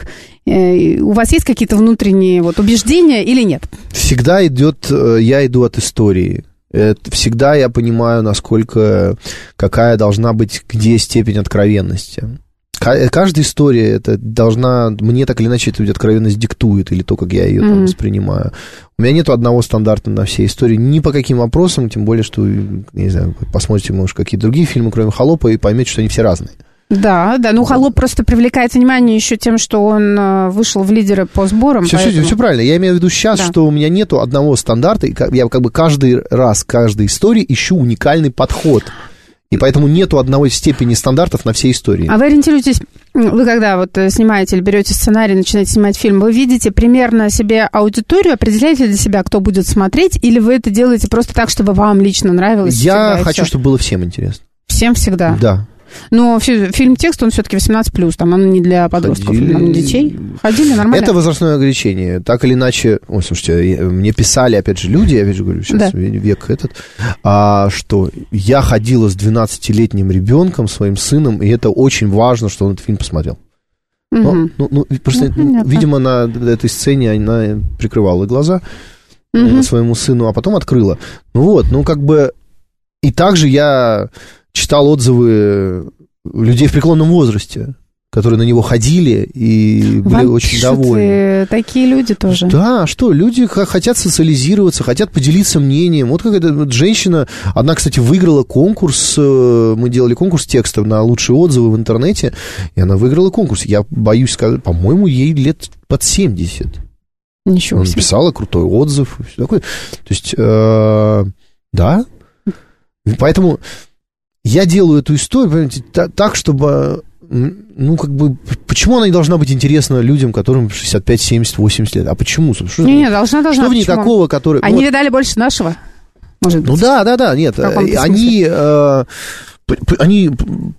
У вас есть какие-то внутренние вот убеждения или нет? Всегда идет, я иду от истории. Это всегда я понимаю, насколько, какая должна быть, где степень откровенности. Каждая история это должна, мне так или иначе эту откровенность диктует, или то, как я ее там воспринимаю. У меня нету одного стандарта на все истории, ни по каким вопросам, тем более, что, не знаю, посмотрите, может, какие-то другие фильмы, кроме «Холопа», и поймете, что они все разные. Да, да, ну «Холоп» просто привлекает внимание еще тем, что он вышел в лидеры по сборам. Все, поэтому... все, все правильно, я имею в виду сейчас, да. Что у меня нету одного стандарта, и я как бы каждый раз, каждой истории ищу уникальный подход. И поэтому нету одной степени стандартов на все истории. А вы ориентируетесь, вы когда вот снимаете или берете сценарий, начинаете снимать фильм, вы видите примерно себе аудиторию, определяете для себя, кто будет смотреть, или вы это делаете просто так, чтобы вам лично нравилось? Я хочу, чтобы было всем интересно. Всем всегда? Да. Но фильм «Текст», он все-таки восемнадцать плюс, там он не для подростков, Ходили... там, детей. Ходили нормально? Это возрастное ограничение. Так или иначе, ой, слушайте, мне писали, опять же, люди, я опять же говорю, сейчас да. век этот, а, что я ходила с двенадцатилетним ребенком, своим сыном, и это очень важно, что он этот фильм посмотрел. Угу. Ну, ну, ну, просто, ну, видимо, на этой сцене она прикрывала глаза угу. своему сыну, а потом открыла. Ну вот, ну как бы... И также я... читал отзывы людей в преклонном возрасте, которые на него ходили и были Вам очень довольны. Такие люди тоже. Да, что, люди хотят социализироваться, хотят поделиться мнением. Вот какая-то вот женщина, одна, кстати, выиграла конкурс, мы делали конкурс текстов на лучшие отзывы в интернете, и она выиграла конкурс. Я боюсь сказать, по-моему, ей лет под семьдесят. Ничего себе. Она написала крутой отзыв и все такое. То есть, э, да. Поэтому... Я делаю эту историю, понимаете, так, чтобы, ну, как бы, почему она не должна быть интересна людям, которым шестьдесят пять, семьдесят, восемьдесят лет? А почему? Что, не, не, должна, должна. Что в ней такого, который... Они вот... видали больше нашего, может быть? Ну, да, да, да, нет, они... Э, они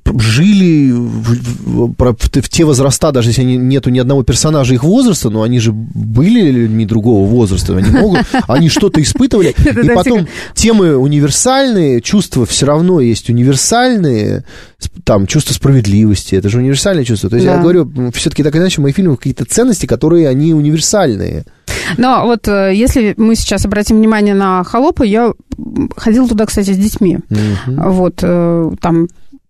жили в, в, в те возраста, даже если нету ни одного персонажа их возраста, но они же были людьми другого возраста, они могут, они что-то испытывали, и потом темы универсальные, чувства все равно есть универсальные, там, чувство справедливости, это же универсальное чувство, то есть я говорю, все-таки так или иначе, мои фильмы какие-то ценности, которые они универсальные. Но вот если мы сейчас обратим внимание на «Холопа», я ходила туда, кстати, с детьми. Mm-hmm. Вот, там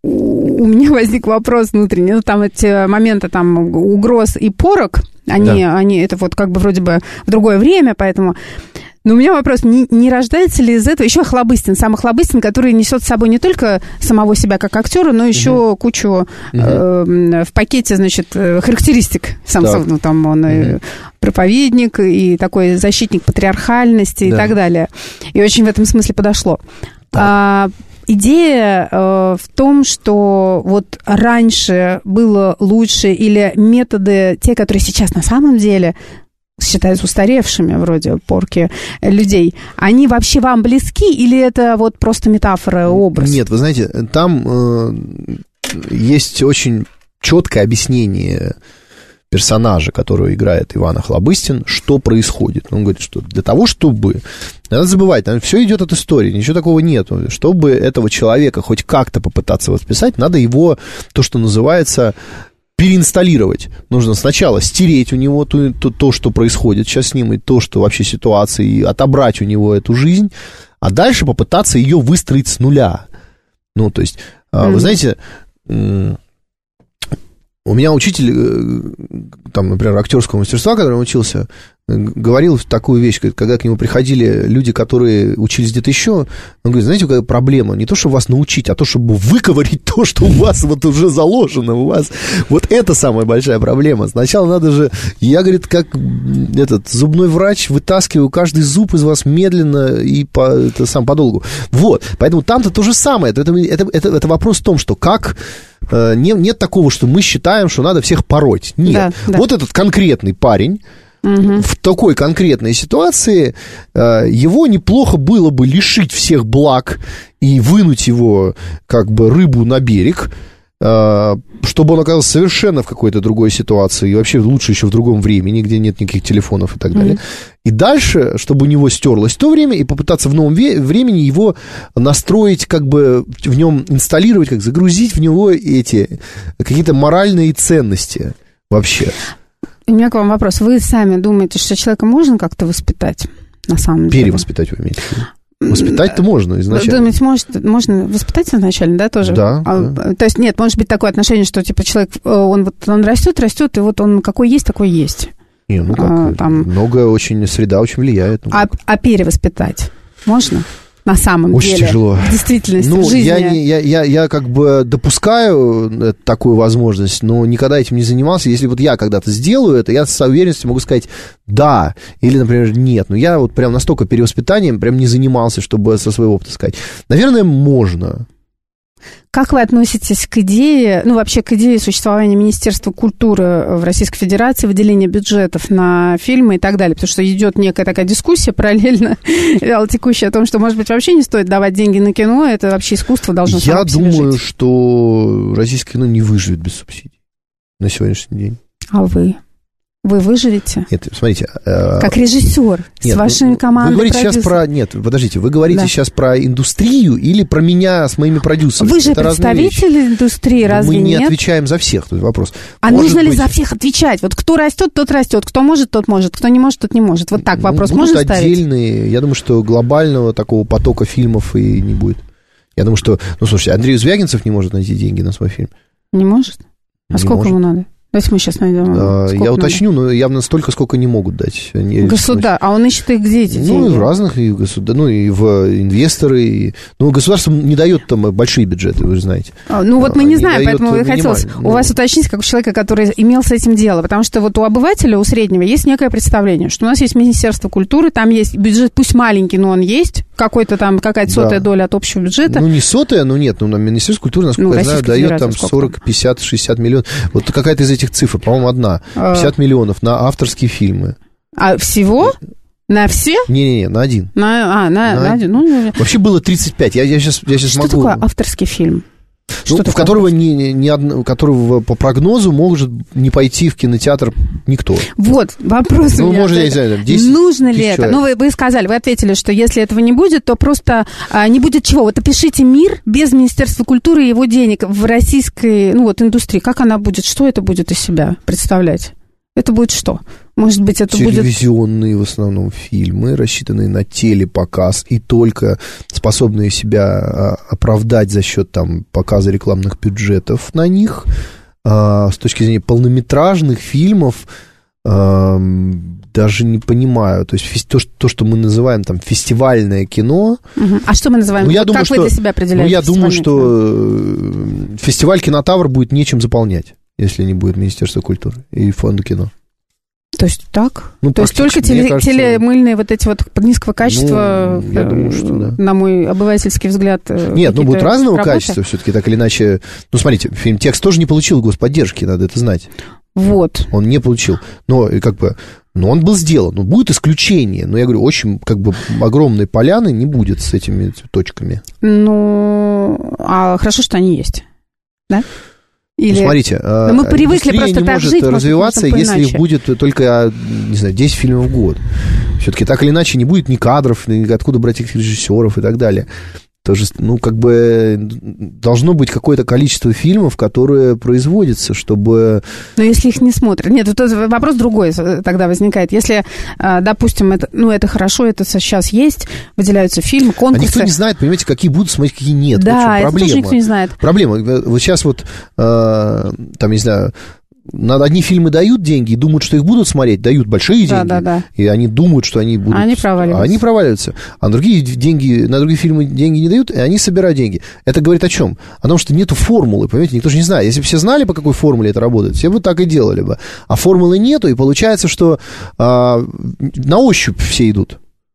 у меня возник вопрос внутренний. Ну, там эти моменты, там, угроз и порок, они, да. они это вот как бы вроде бы в другое время, поэтому... Но у меня вопрос, не, не рождается ли из этого еще Охлобыстин, сам Охлобыстин, который несет с собой не только самого себя как актера, но еще угу. кучу угу. Э, в пакете, значит, характеристик. Сам, ну, там он угу. и проповедник, и такой защитник патриархальности да. и так далее. И очень в этом смысле подошло. А, идея э, в том, что вот раньше было лучше, или методы, те, которые сейчас на самом деле... считаются устаревшими, вроде порки людей, они вообще вам близки, или это вот просто метафора, образ? Нет, вы знаете, там э, есть очень четкое объяснение персонажа, которого играет Иван Охлобыстин, что происходит. Он говорит, что для того, чтобы... Надо забывать, там все идет от истории, ничего такого нет. Чтобы этого человека хоть как-то попытаться восписать, надо его, то, что называется... переинсталлировать. Нужно сначала стереть у него то, то, то, что происходит сейчас с ним, и то, что вообще ситуация, и отобрать у него эту жизнь, а дальше попытаться ее выстроить с нуля. Ну, то есть, mm-hmm. вы знаете, у меня учитель, там, например, актерского мастерства, который он учился, говорил такую вещь, когда к нему приходили люди, которые учились где-то еще, он говорит, знаете, какая проблема? Не то, чтобы вас научить, а то, чтобы выковырить то, что у вас вот уже заложено, у вас. Вот это самая большая проблема. Сначала надо же, я, говорит, как этот зубной врач, вытаскиваю каждый зуб из вас медленно и по, это сам подолгу. Вот, поэтому там-то то же самое. Это, это, это, это вопрос в том, что как... Нет, нет такого, что мы считаем, что надо всех пороть. Нет. Да, да. Вот этот конкретный парень, угу. в такой конкретной ситуации его неплохо было бы лишить всех благ и вынуть его, как бы, рыбу на берег, чтобы он оказался совершенно в какой-то другой ситуации, и вообще лучше еще в другом времени, где нет никаких телефонов и так далее. Mm-hmm. И дальше, чтобы у него стерлось то время, и попытаться в новом ве- времени его настроить, как бы в нем инсталлировать, как загрузить в него эти какие-то моральные ценности вообще. У меня к вам вопрос. Вы сами думаете, что человека можно как-то воспитать, на самом деле? Перевоспитать, вы имеете в виду? Воспитать-то можно изначально. Думаете, может, можно воспитать изначально, да, тоже? Да, а, да. То есть нет, может быть такое отношение, что типа человек, он вот он растет, растет, и вот он какой есть, такой есть. Не, ну как, а, там... много очень, среда очень влияет. Ну, а, а перевоспитать можно? На самом очень деле. тяжело. В действительности, ну, в жизни. Я, не, я, я, я как бы допускаю такую возможность, но никогда этим не занимался. Если вот я когда-то сделаю это, я с уверенностью могу сказать «да» или, например, «нет». Но я вот прям настолько перевоспитанием прям не занимался, чтобы со своего опыта сказать. Наверное, можно. Как вы относитесь к идее, ну, вообще к идее существования Министерства культуры в Российской Федерации, выделения бюджетов на фильмы и так далее? Потому что идет некая такая дискуссия параллельно текущая о том, что, может быть, вообще не стоит давать деньги на кино, это вообще искусство должно само Я по себе думаю, жить. что российское кино не выживет без субсидий на сегодняшний день. А вы? Вы выживете? Нет, смотрите. Э, как режиссер нет, с вашими командами. Вы говорите продюсеров. сейчас про... Нет, подождите, вы говорите да. сейчас про индустрию или про меня с моими продюсерами? Вы же это представитель индустрии, разве Мы не нет? отвечаем за всех, тут вопрос. А может нужно ли быть... за всех отвечать? Вот кто растет, тот растет, кто может, тот может, кто не может, тот не может. Вот так вопрос ну, можно будут ставить? отдельные, я думаю, что глобального такого потока фильмов и не будет. Я думаю, что, ну, слушайте, Андрей Звягинцев не может найти деньги на свой фильм. Не может? А не сколько может. ему надо? Давайте мы сейчас найдем. А, я надо? уточню, но явно столько, сколько не могут дать. Они, Государ... А он ищет их где эти деньги? Ну, и в разных, и в государ... ну, и в инвесторы. И... Ну, государство не дает там большие бюджеты, вы же знаете. А, ну, вот мы не, не знаем, поэтому я хотела ну... у вас уточнить, как у человека, который имел с этим дело. Потому что вот у обывателя, у среднего, есть некое представление, что у нас есть Министерство культуры, там есть бюджет, пусть маленький, но он есть, какой-то там, какая-то сотая да. доля от общего бюджета. Ну, не сотая, но нет, ну, на Министерство культуры, насколько ну, я знаю, дает там сорок, пятьдесят, шестьдесят миллионов. Вот какая-то из этих цифр, по-моему, одна. пятьдесят а... миллионов на авторские фильмы. А всего? На все? Не-не-не, на один. На, а, на, на, на один. Ну, вообще было тридцать пять. Я, я сейчас, я сейчас что могу... такое авторский фильм? Ну, в которого, не, не, не одно, которого по прогнозу может не пойти в кинотеатр никто. Вот, вопрос ну, у меня. Может, я не знаю, десять, нужно ли это? человек. Ну, вы, вы сказали, вы ответили, что если этого не будет, то просто а, не будет чего. Вот опишите мир без Министерства культуры и его денег в российской, ну, вот, индустрии. Как она будет? Что это будет из себя представлять? Это будет что? Может быть, это будет... Телевизионные в основном фильмы, рассчитанные на телепоказ и только способные себя оправдать за счет там, показа рекламных бюджетов на них. А, с точки зрения полнометражных фильмов а, даже не понимаю. То есть то, что, то, что мы называем там фестивальное кино... Угу. А что мы называем? Ну, я вот думаю, как что, вы для себя определяете? Ну, я думаю, кино? что фестиваль «Кинотавр» будет нечем заполнять, если не будет Министерства культуры и фонда кино. То есть так? Ну, То есть только теле, кажется, телемыльные вот эти вот низкого качества, ну, я думаю, что да. На мой обывательский взгляд. Нет, ну будут разного работы. качества все-таки, так или иначе. Ну, смотрите, фильм «Текст» тоже не получил господдержки, надо это знать. Вот. Он не получил. Но как бы, но он был сделан. Ну, будет исключение. Но я говорю, очень как бы огромной поляны не будет с этими точками. Ну, а хорошо, что они есть, да? Или... Ну, смотрите, Но мы привыкли просто не так может жить, развиваться, может, если их будет только, не знаю, десять фильмов в год. Все-таки так или иначе не будет ни кадров, ни откуда брать их режиссеров и так далее. Тоже, ну, как бы должно быть какое-то количество фильмов, которые производятся, чтобы... Но если их не смотрят... Нет, вот вопрос другой тогда возникает. Если, допустим, это, ну, это хорошо, это сейчас есть, выделяются фильмы, конкурсы... А никто не знает, понимаете, какие будут смотреть, какие нет. Да, это тоже никто не знает. Проблема. Вот сейчас вот, э, там, не знаю... На одни фильмы дают деньги и думают, что их будут смотреть, дают большие да, деньги, да, да. и они думают, что они будут... А они проваливаются. А они проваливаются. А на другие, деньги, на другие фильмы деньги не дают, и они собирают деньги. Это говорит о чем? О том, что нету формулы, понимаете, никто же не знает. Если бы все знали, по какой формуле это работает, все бы так и делали бы. А формулы нету, и получается, что а, на ощупь все идут.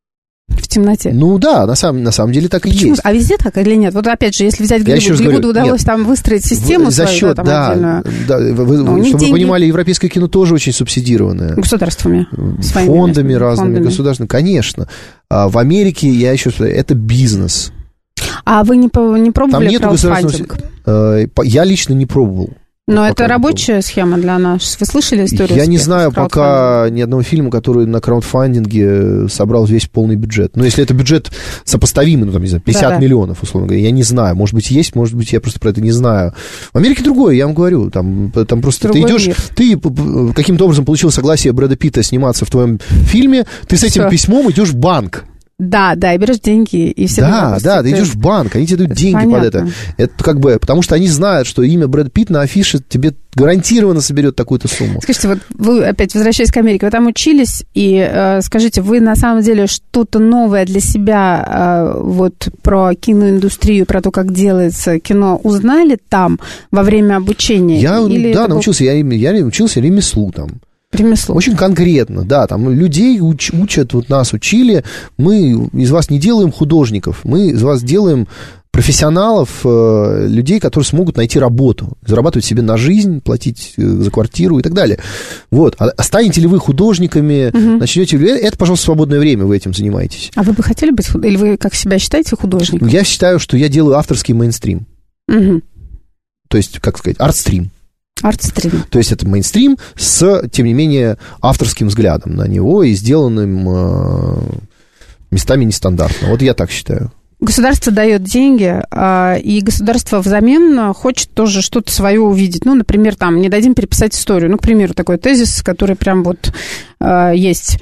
В темноте. Ну да, на самом, на самом деле так Почему? и есть. А везде так или нет? Вот опять же, если взять Голливуд, Голливуду удалось нет, там выстроить систему за свою, счет, да, там да, отдельную. Да, вы, ну, чтобы деньги... вы понимали, европейское кино тоже очень субсидированное. Государствами. Фондами разными, фондами. Государственными, конечно. А в Америке, я еще сказал, это бизнес. А вы не, не пробовали краудфандинг? Я лично не пробовал. Но пока это рабочая схема для нас. Вы слышали историю? Я не знаю пока ни одного фильма, который на краудфандинге собрал весь полный бюджет. Но если это бюджет сопоставимый, ну, там, не знаю, пятьдесят да, миллионов, условно говоря, я не знаю. Может быть, есть, может быть, я просто про это не знаю. В Америке другое, я вам говорю. Там, там просто другой ты идешь, мир. Ты каким-то образом получил согласие Брэда Питта сниматься в твоем фильме, ты с этим Всё. письмом идешь в банк. Да, да, и берешь деньги, и все. Да, да, ты идешь в банк, они тебе дают деньги Понятно. под это. Это как бы, потому что они знают, что имя Брэд Питт на афише тебе гарантированно соберет такую-то сумму. Скажите, вот вы опять возвращаясь к Америке, вы там учились, и э, скажите, вы на самом деле что-то новое для себя э, вот про киноиндустрию, про то, как делается кино, узнали там во время обучения? Я, Или да, научился, был... я, я учился ремеслу там. Ремесло. Очень конкретно, да, там людей уч, учат, вот нас учили, мы из вас не делаем художников, мы из вас делаем профессионалов, э, людей, которые смогут найти работу, зарабатывать себе на жизнь, платить за квартиру и так далее. Вот, а станете ли вы художниками, угу. начнете ли, это, пожалуйста, свободное время, вы этим занимаетесь. А вы бы хотели быть, или вы как себя считаете художником? Я считаю, что я делаю авторский мейнстрим. Угу. То есть, как сказать, артстрим. Артстрим. То есть это мейнстрим с, тем не менее, авторским взглядом на него и сделанным э, местами нестандартно. Вот я так считаю. Государство дает деньги, и государство взамен хочет тоже что-то свое увидеть. Ну, например, там, не дадим переписать историю. Ну, к примеру, такой тезис, который прям вот есть.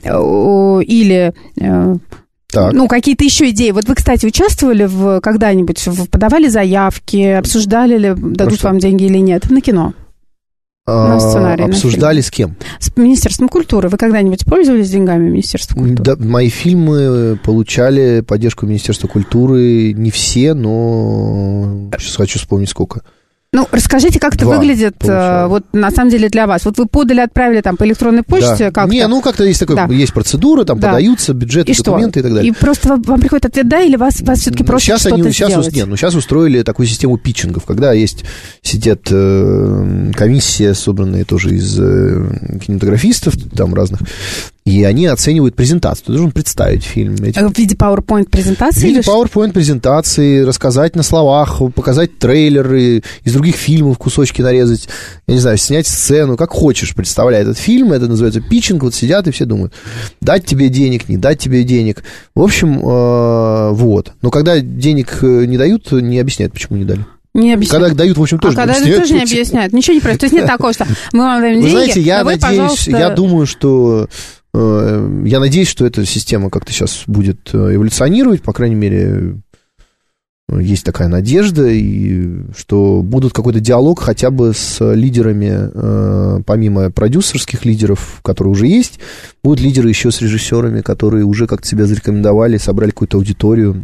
Или... Так. Ну, какие-то еще идеи. Вот вы, кстати, участвовали в когда-нибудь, в, подавали заявки, обсуждали ли, дадут вам деньги или нет на кино? А, на сценарий, обсуждали на с кем? С Министерством культуры. Вы когда-нибудь пользовались деньгами Министерства культуры? Да, мои фильмы получали поддержку Министерства культуры. Не все, но сейчас хочу вспомнить сколько. Ну, расскажите, как это Два выглядит, получаю. вот на самом деле для вас. Вот вы подали, отправили там по электронной почте, да. как-то? Не, ну как-то есть такая, да. есть процедура, там да. подаются бюджеты, и документы что? и так далее. И просто вам приходит ответ «да» или вас, вас все-таки просят сейчас что-то они, сделать? Сейчас, нет, ну сейчас устроили такую систему питчингов, когда есть, сидят э, комиссия, собранные тоже из э, кинематографистов, там разных, и они оценивают презентацию. Ты должен представить фильм. Эти... В виде PowerPoint-презентации? В виде PowerPoint-презентации, рассказать на словах, показать трейлеры из других фильмов, кусочки нарезать, я не знаю, снять сцену, как хочешь, представляй этот фильм, это называется питчинг, вот сидят и все думают, дать тебе денег, не дать тебе денег. В общем, э, вот. Но когда денег не дают, не объясняют, почему не дали. Не объясняют. Когда дают, в общем, тоже а не объясняют. А когда тоже не объясняют. Ничего не происходит. То есть нет такого, что мы вам даем деньги, вы знаете, я вы, надеюсь, пожалуйста... я думаю, что... Я надеюсь, что эта система как-то сейчас будет эволюционировать, по крайней мере, есть такая надежда, и что будут какой-то диалог хотя бы с лидерами, помимо продюсерских лидеров, которые уже есть, будут лидеры еще с режиссерами, которые уже как-то себя зарекомендовали, собрали какую-то аудиторию.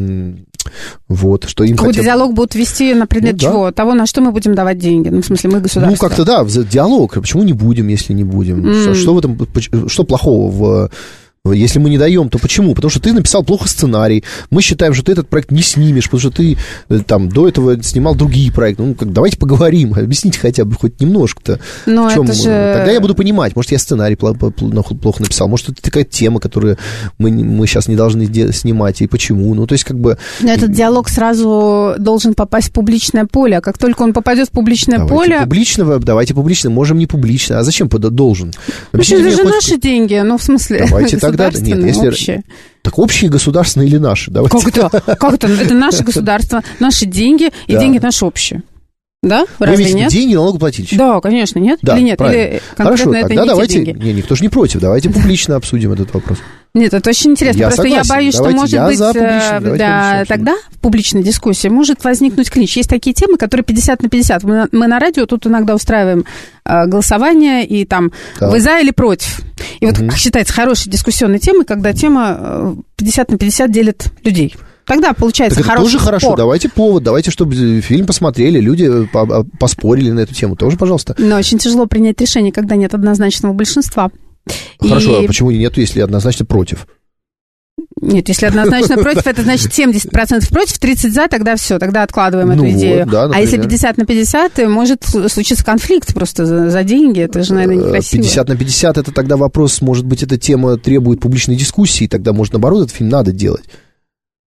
Вот, что им какой-то хотя бы... диалог будут вести на предмет ну, чего? Да. Того, на что мы будем давать деньги. Ну, в смысле, мы государство. Ну, как-то, да, диалог. Почему не будем, если не будем? Mm. Что в этом, что плохого в... Если мы не даем, то почему? Потому что ты написал плохо сценарий. Мы считаем, что ты этот проект не снимешь, потому что ты там до этого снимал другие проекты. Ну, как, давайте поговорим, объясните хотя бы хоть немножко-то. Но в чем... это же... Тогда я буду понимать, может, я сценарий плохо написал, может, это такая тема, которую мы, мы сейчас не должны снимать, и почему. Ну, то есть, как бы... Но этот диалог сразу должен попасть в публичное поле, а как только он попадет в публичное давайте поле... Публично, давайте публично, можем не публично. А зачем должен? Ну, это же хоть... наши деньги, ну, в смысле... Давайте тогда... Нет, если... общие. Так общие государственные или наши? Давайте. Как это? Как это? Это наше государство, наши деньги, и да. деньги наши общие. Да? Разве нет? Деньги налогоплательщиков. Да, конечно, нет? Да, или нет? Правильно. Или Хорошо, это тогда не давайте... те деньги? Не, никто же не против. Давайте публично обсудим этот вопрос. Нет, это очень интересно. Я Просто согласен. я боюсь, давайте, что, я может за быть, публично, да, тогда в публичной дискуссии может возникнуть клинч. Есть такие темы, которые пятьдесят на пятьдесят. Мы, мы на радио тут иногда устраиваем э, голосование, и там да. вы за или против. И вот, угу. как считается, хорошей дискуссионной темой, когда тема пятьдесят на пятьдесят делит людей. Тогда получается так это хороший тоже спор. Хорошо, давайте повод, давайте, чтобы фильм посмотрели, люди поспорили на эту тему, тоже, пожалуйста. Но очень тяжело принять решение, когда нет однозначного большинства. Хорошо, и... а почему нету, если однозначно против? Нет, если однозначно против, это значит семьдесят процентов против, тридцать за, тогда все, тогда откладываем эту идею. А если пятьдесят на пятьдесят, может случиться конфликт просто за деньги, это же, наверное, некрасиво. пятьдесят на пятьдесят, это тогда вопрос, может быть, эта тема требует публичной дискуссии, тогда, может, наоборот, этот фильм надо делать.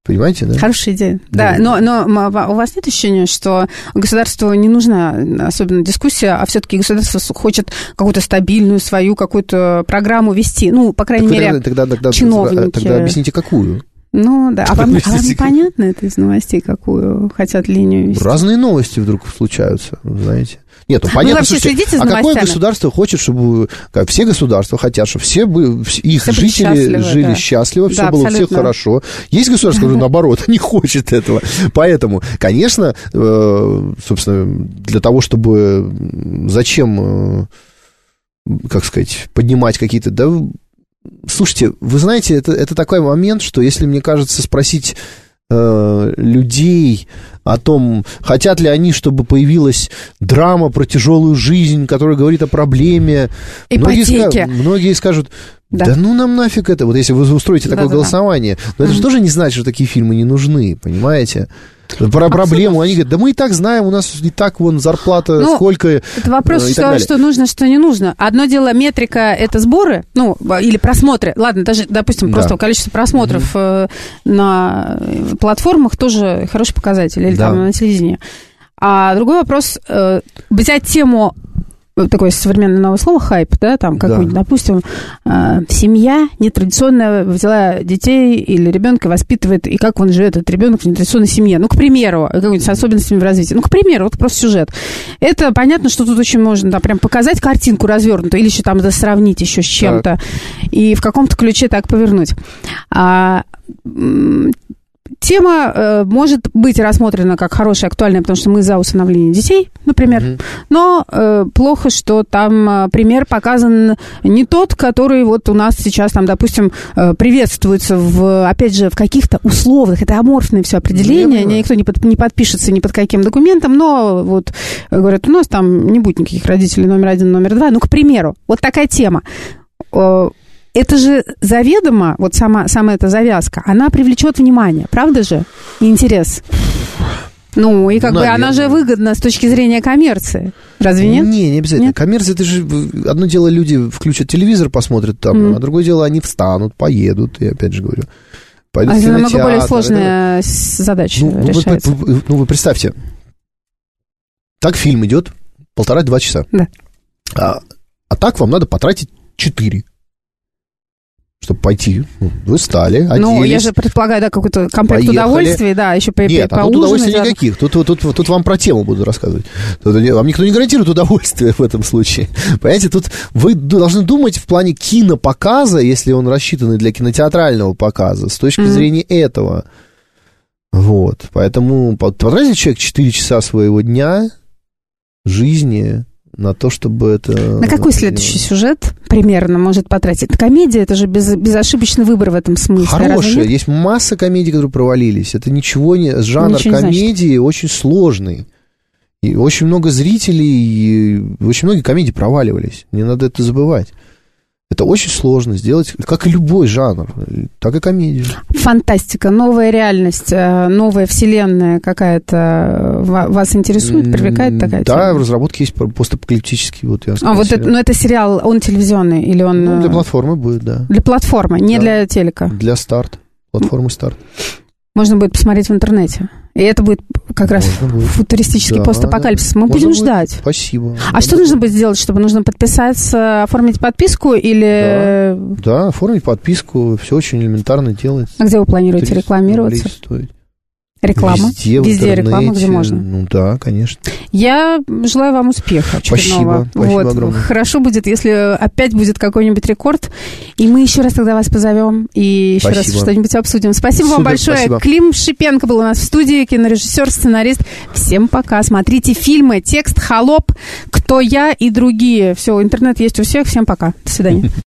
Понимаете, да? Хорошая идея. Да, да. Но, но у вас нет ощущения, что государству не нужна особенно дискуссия, а все-таки государство хочет какую-то стабильную свою какую-то программу вести? Ну, по крайней так мере, тогда, тогда, чиновники. Тогда объясните, какую? Ну, да. А вам, а вам понятно это из новостей, какую хотят линию вести? Разные новости вдруг случаются, знаете. Нет, ну понятно, вы слушайте, следите за а новостями? какое государство хочет, чтобы... Как, все государства хотят, чтобы все бы, их все жители жили да. счастливо, все да, было у абсолютно. всех хорошо. Есть государство, которое, наоборот, не хочет этого. Поэтому, конечно, собственно, для того, чтобы... Зачем, как сказать, поднимать какие-то... Да, слушайте, вы знаете, это, это такой момент, что если, мне кажется, спросить... людей о том, хотят ли они, чтобы появилась драма про тяжелую жизнь, которая говорит о проблеме. Многие, ска- многие скажут, да. да ну нам нафиг это. Вот если вы устроите такое да, голосование. Да. Но это mm-hmm. же тоже не значит, что такие фильмы не нужны, понимаете? Про проблему они говорят, да мы и так знаем, у нас и так вон зарплата ну, сколько. Это вопрос, что, что нужно, что не нужно. Одно дело, метрика — это сборы, ну, или просмотры. Ладно, даже, допустим, да. просто количество просмотров mm-hmm. на платформах тоже хороший показатель, или да. там на телевидении. А другой вопрос, взять тему... Такое современное новое слово хайп, да, там какой-нибудь, да. допустим, э, семья нетрадиционная взяла детей или ребенка воспитывает, и как он живет, этот ребенок в нетрадиционной семье. Ну, к примеру, какой-нибудь с особенностями в развитии. Ну, к примеру, вот просто сюжет. Это понятно, что тут очень можно да, прям показать картинку развернутую, или еще там да, сравнить еще с чем-то, так. и в каком-то ключе так повернуть. А, Тема э, может быть рассмотрена как хорошая, актуальная, потому что мы за усыновление детей, например. Mm-hmm. Но э, плохо, что там э, пример показан не тот, который вот у нас сейчас, там, допустим, э, приветствуется, в, опять же, в каких-то условных, это аморфное все определение, mm-hmm. никто не, под, не подпишется ни под каким документом, но вот говорят, у нас там не будет никаких родителей номер один, номер два. Ну, к примеру, вот такая тема. Э, Это же заведомо, вот сама, сама эта завязка, она привлечет внимание, правда же? И интерес. Ну, и как Наверное. бы она же выгодна с точки зрения коммерции. Разве нет? Не, не обязательно. Нет? Коммерция, это же... Одно дело, люди включат телевизор, посмотрят там, mm. а другое дело, они встанут, поедут, я опять же говорю. Пойдут а в это кинотеатр, намного более сложная это... задача ну, решается. Вы, вы, ну, вы представьте, так фильм идет полтора-два часа. Да. А, а так вам надо потратить четыре. Чтобы пойти, вы встали, оделись. Ну, я же предполагаю, да, какой-то комплект поехали. удовольствий, да, еще по Нет, а тут удовольствий да. никаких, тут, тут, тут, тут вам про тему буду рассказывать. Тут, вам никто не гарантирует удовольствие в этом случае. Понимаете, тут вы должны думать в плане кинопоказа, если он рассчитан для кинотеатрального показа, с точки mm-hmm. зрения этого. Вот, поэтому потратит человек четыре часа своего дня, жизни... на то, чтобы это... На какой следующий сюжет примерно может потратить? Комедия, это же без, безошибочный выбор в этом смысле. Хорошая. Есть масса комедий, которые провалились. Это ничего не... Жанр ничего не комедии значит. Очень сложный. И очень много зрителей, и очень многие комедии проваливались. Не надо это забывать. Это очень сложно сделать, как и любой жанр, так и комедию. Фантастика, новая реальность, новая вселенная какая-то вас интересует, привлекает такая да, тема? Да, в разработке есть постапокалиптический. Вот я а вот это, ну, это сериал, он телевизионный или он... Ну, для платформы будет, да. Для платформы, не да. для телека? Для старт, платформы старт. Можно будет посмотреть в интернете. И это будет как раз будет. футуристический да, постапокалипсис. Мы будем будет. ждать. Спасибо. А что нужно будет сделать, чтобы нужно подписаться, оформить подписку или... Да, да, оформить подписку. Все очень элементарно делать. А где вы планируете рекламироваться? Реклама? Везде, Везде реклама, где можно. Ну да, конечно. Я желаю вам успеха очередного. Спасибо, спасибо вот. огромное. Хорошо будет, если опять будет какой-нибудь рекорд, и мы еще раз тогда вас позовем и еще спасибо. раз что-нибудь обсудим. Спасибо Супер, вам большое. Спасибо. Клим Шипенко был у нас в студии, кинорежиссер, сценарист. Всем пока. Смотрите фильмы, текст, «Холоп», «Кто я» и другие. Все, интернет есть у всех. Всем пока. До свидания.